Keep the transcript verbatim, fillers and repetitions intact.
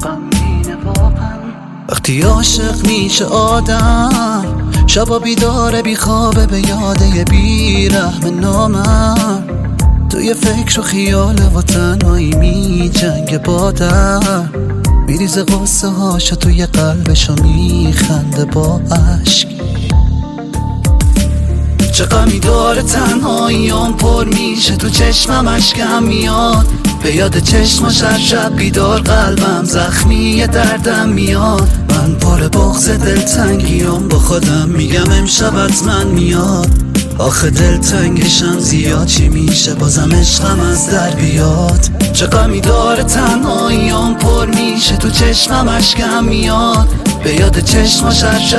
غمگینه واقعا. وقتی عاشق میشه آدم شبا بیداره بی خوابه به یاده بی رحم نامم. توی فکر و خیال و تنهایی می جنگ با در میریزه قصه هاشو توی قلبشو میخنده با عشق. چه غمی داره تنهاییام پر میشه تو چشمم اشکم میاد به یاد چشماش هر شب بیدار قلبم زخمی دردم میاد. من پر بغض دلتنگیام با خودم میگم امشب حتما میاد. آخه دلتنگشم زیاد چی میشه بازم عشقم از در بیاد. چه غمی داره تنهاییام پر میشه تو چشمم اشکم میاد به یاد چشماش هر شب